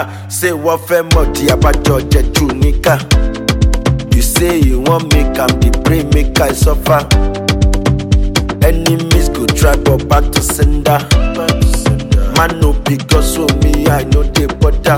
Say what fẹ́ mọ̀ tí abájọ jẹ́ jù níkà. You say you wan make am dey pray make I suffer. Enemies go try but back to sender. Man no because of me I no dey bother.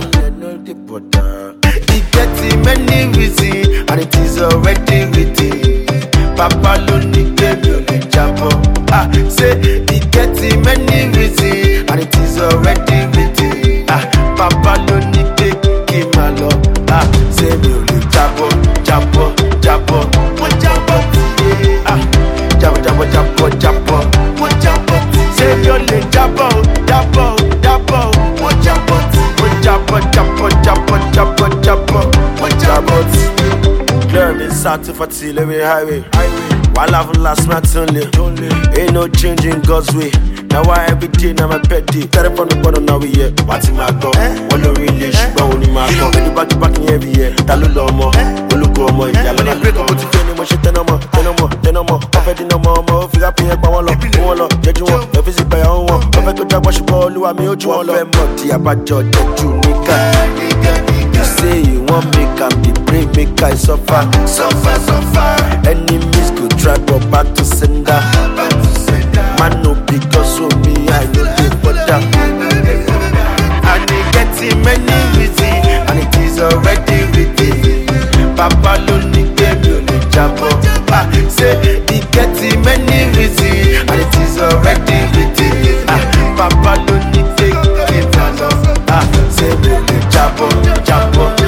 E get many reasons and it is already written. Papa ló ní pé mi ò lè jábọ́. Say e get many reasons and it is already written. Papa ló ní pé kí n máa lọ. Say mi ò lè jábọ́, jábọ́, jábọ́. Mo jábọ́ tiye. Jábọ́, jábọ́, jábọ́, jábọ́. Mo jábọ́ tiye. Say mi ò lè jábọ́, jábọ́, jábọ́. Mo jábọ́ tiye. Mo jábọ́, jábọ́, jábọ́, jábọ́, jábọ́. Mo jábọ́ tiye. Clear me south to Fatih, let me highway. While I've last night only. Ain't no change in God's way. Now why every day now my pet day. Tell from the bottom now we here. What's in my door? One no really but only my door. When you back in every year. Talu lomo, oluko mo. Yalla na break up to feel mo shit no more. Perfect no more. Figure pay e pa won lo. Jeju won. E visit by your own. Perfect to jagbo subo Oluwa mi oju won lo. Fẹ́ mọ̀ tí abájọ jeju nika. You say you wan make am dey pray make I suffer. Enemies go try but back to sender. Man no because of me I no dey bother. And they get many reasons and it is already written. Papa ló ní pé mi ò lè jábọ́. Say he get many reasons and it is already written. Papa ló ní pé kí n máa lọ. Say mi ò lè jábọ́, jábọ́.